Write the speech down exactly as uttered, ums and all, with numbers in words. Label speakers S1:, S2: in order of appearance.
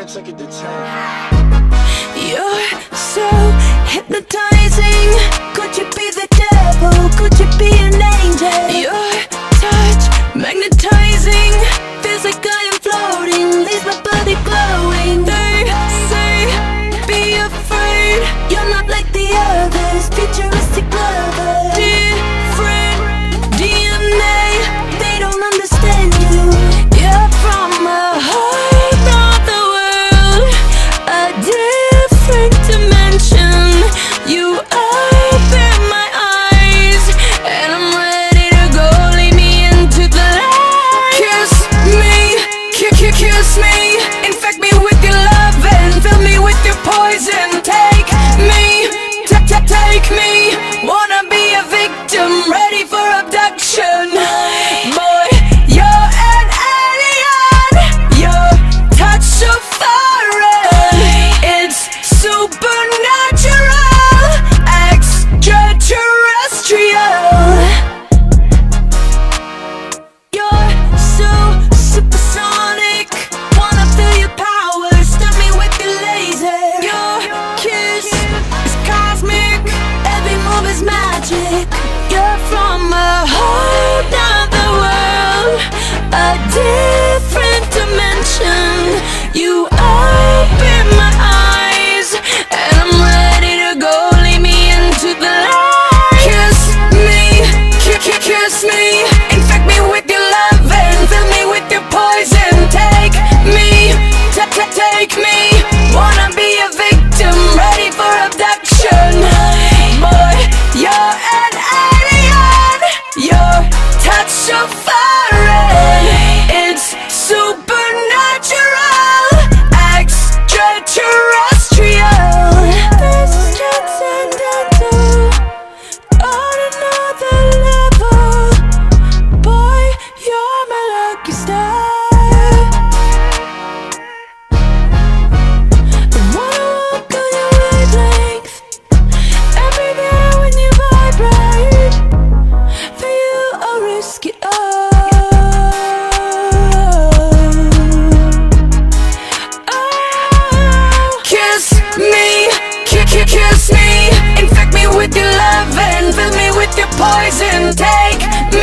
S1: took it to ten.
S2: You're so hypnotizing. Could you be the devil? Could you be an angel? Your touch magnetizing. Feels like I am floating, leaves my body glowing. They say, be afraid. You're not like the others, futuristic lovers. Different D N A, they don't understand you. You're from a whole nother world, a different dimension. You open my eyes, and I'm ready to go. Lead me into the light. Kiss me, kiss, kiss, kiss me. Infect me with your love and fill me with your poison. Take me, t t take me. Wanna be a victim, ready for abduction. Boy, you're an alien. Your touch so foreign. It's supernatural, extraterrestrial. You're so supersonic. Wanna feel your power, stun me with your laser. Your kiss is cosmic, every move is magic. You're from a whole nother world, a different dimension. You open my eyes, and I'm ready to go. Lead me into the light. Kiss me, kiss, kiss, kiss me. Infect me with your love and fill me with your poison. Take me, t t take me. Wanna be a victim, ready for abduction. Boy, you're an alien. Your touch so foreign. It's supernatural, extraterrestrial. This is transcendental, on another level. Boy, you're my lucky star. I wanna walk on your wavelength, everywhere when you vibrate. For you, I'll risk it all. Oh, kiss me, kiss, kiss, kiss me. Infect me with your love and fill me with your poison. Take